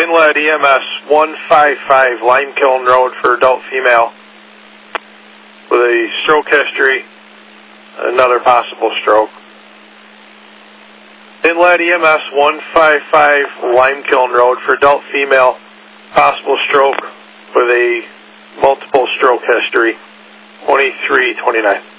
Inlet EMS 155 Limekiln Road for adult female with a stroke history, another possible stroke. Inlet EMS 155 Limekiln Road for adult female, possible stroke with a multiple stroke history, 2329.